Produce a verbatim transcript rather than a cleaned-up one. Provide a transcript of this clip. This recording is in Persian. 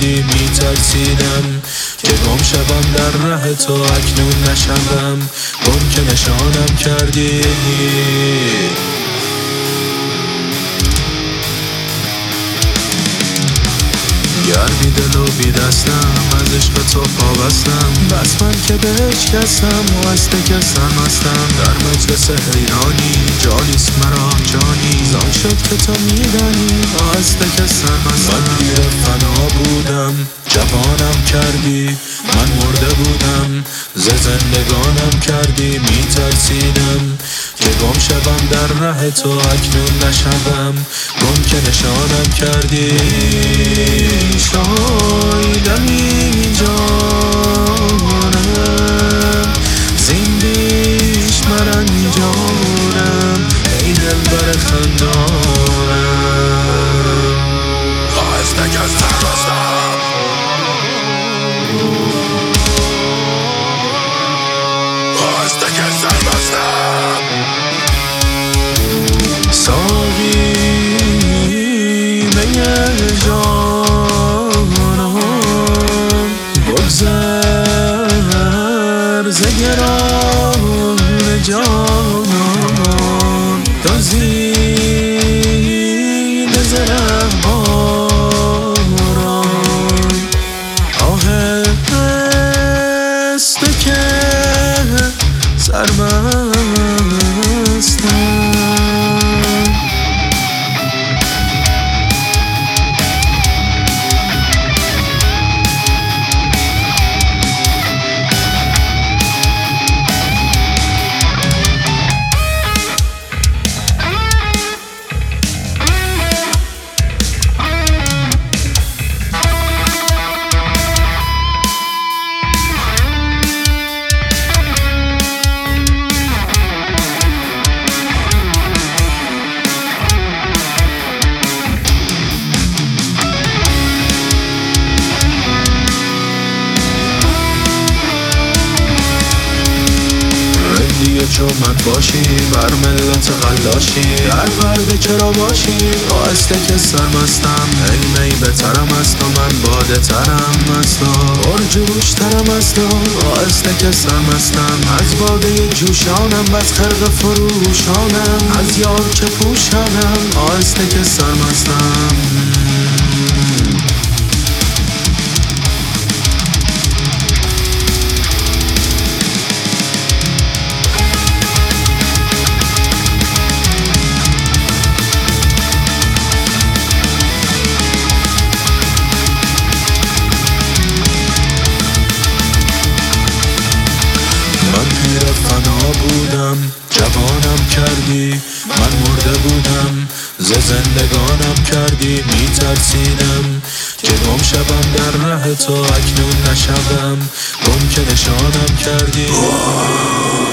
کردی، میترسیدم که گم شوم در ره تو، اکنون نشوم گم که نشانم کردی. گرمی دل و بی دستم، از عشق تو پابستم، بس من که بشکستم و از که سرمستم. در مجلس حیرانی جانیست مرا جانی، زان شد که تو میدانی از که سرمستم. من پیر فنا بودم جوانم کردی، من مرده بودم ز زندگانم کردی. میترسیدم که گم شوم در ره تو، اکنون نشوم گم که نشانم کردی. شایدمی جانم زین بیش مرنجانم، ای دلبر خندانم. خواهسته که سربستم، خواهسته که سربستم. ساقی می جانم، بگذر ز گران جانان، دزدیده ز رهباران. آهسته که سرمستم. دیگه چون من باشی بر ملت غلاشی، در پرده چرا باشی آهسته که سرمستم. ای می بترم است و من باده ترم است و پرجوش ترم است و آهسته که سرمستم. از باده جوشانم و از خرق فروشانم، از یار که پوشانم آهسته که سرمستم. من پیر فنا بودم جوانم کردی، من مرده بودم ز زندگانم کردی. میترسیدم که گم شوم در ره تو، اکنون نشوم گم که نشانم کردی.